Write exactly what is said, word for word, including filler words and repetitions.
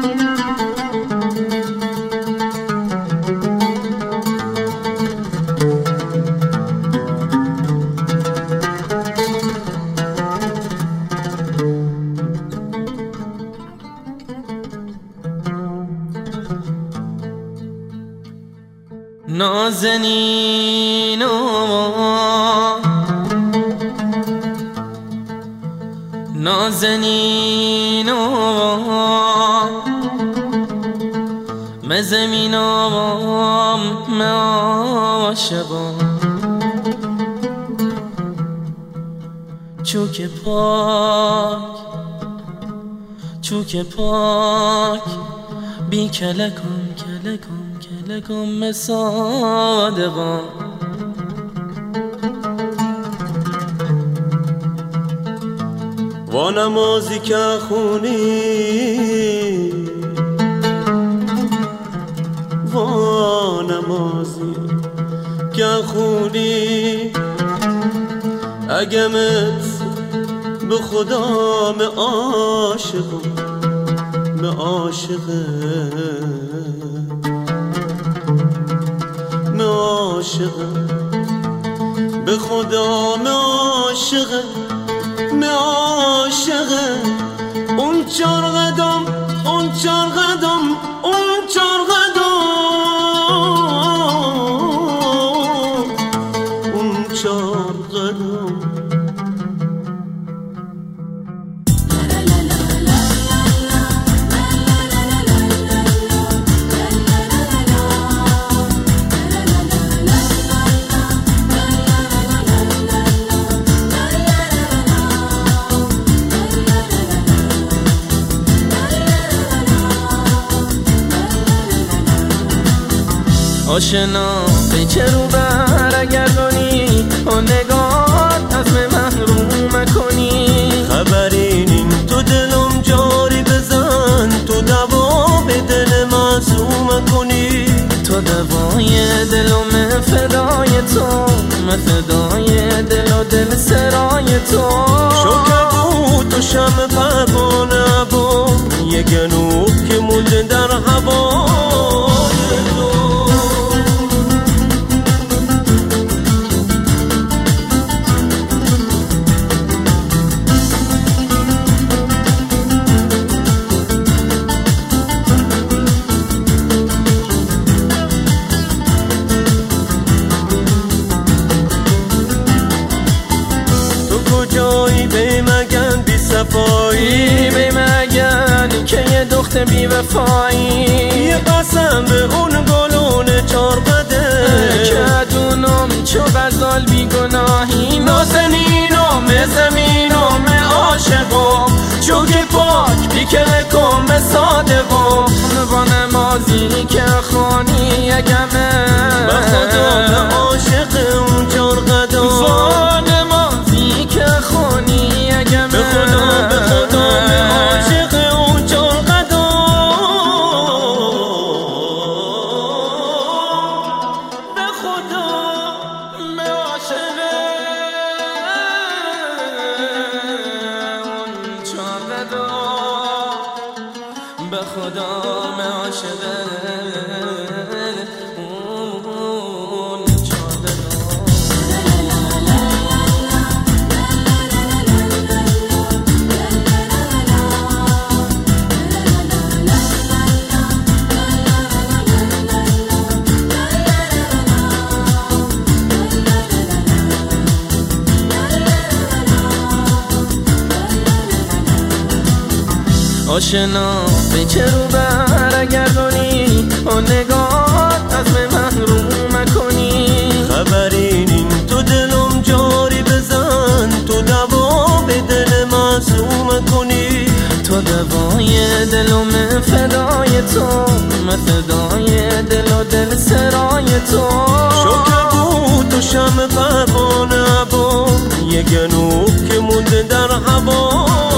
نازنینو نازنینو من زمینام من عاشقم چوک پاک چوک پاک بی کلکم کلکم کلکم صادقم و نمازی که خونی و نمازی که خونی اگمت به خدا می عاشقم می عاشقم می عاشقم به خدا می عاشقم می عاشقم اون چار قدم اون چار قدم اون چار قدم اون چار قدم آشنا به چه رو برگردانی و نگات از من محروم کنی خبرین این تو دلم جاری بزن تو دوا به دل معصوم کنی تو دوای دلم فدای تو من فدای دل و دل سرای تو شکبوت و شم پروانه با یه گنوب که مونده در هوا جایی به مگن بی صفایی به مگن که یه دخت بی وفایی یه قسم به اون گلون چار قده که دونم چو غزال بی گناهی نازنینم زمینم عاشقم چوک پاک بی کلکم صادقم با نمازی که خانی اگمه به خدا به عاشق اون چار قدم با نمازی که خانی اگمه به خدا به خدا به عاشق اون چار قدم به خدا به عاشق اون چار قدم به خدا به عاشق اون چار قدم آشنا به چه رو برگردانی و نگات از من محروم کنی خبرین این تو دلم جاری بزن تو دوا به دل معصوم کنی تو دوای دلم فدای تو من فدای دل و دل سرای تو شکبوت و شم پروانه با یه گنوب که مونده در هوا